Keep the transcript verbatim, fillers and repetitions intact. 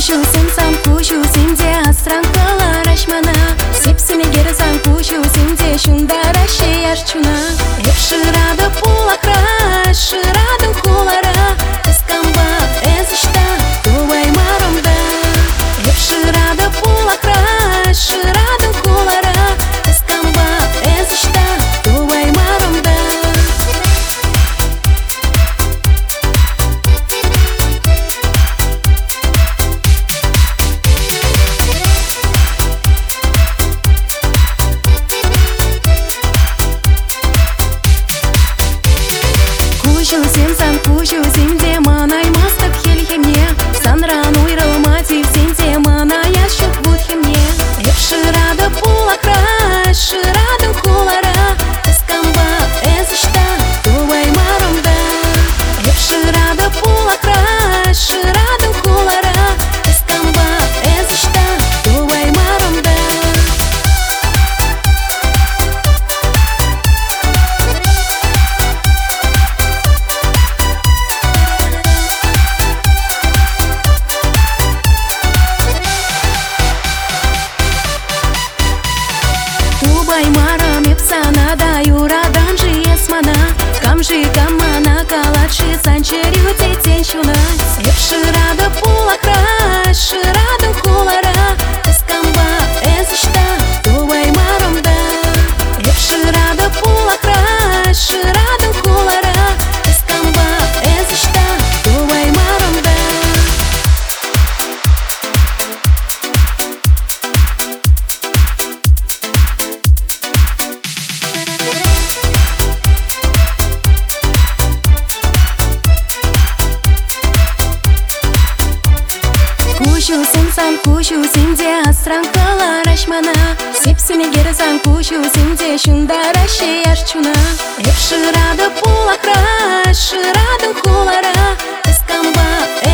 Кушу сенсан, кушу синде астран калараш мана. Сепсене герасан, кушу синде шундара шеяш чуна. Эпширада пулакра, ширадым кулара. Эскамба эзишта, тувай маромда. Эпширада пулакра, ширадым кулара. Эскамба эзишта, тувай маромда. Кушу сенсан, кушу синде манай мастак хельхемне. Санран уйрал мати синде манай ашук будхемне. Эпширада пулакра, ширадым кулара. Эскамба эзишта, тувай маромда. Эпширада пулакра, ширадым кулара. Эскамба эзишта, тувай маромда. Тубай мара мепсана да юрадан же есмана. Камжи камана калачи санчерю тетень чуна. Эпширада пулакра, ширадым кулара. Эскамба эзишта, тувай маромда. Эпширада пулакра, ширадым кулара. Эскамба эзишта, тувай маромда. Кушу сенсан, кушу синде астран калараш мана. Сепсене герасан, кушу синде шундара шеяш чуна. Эпширада пулакра, ширадым кулара. Эскамба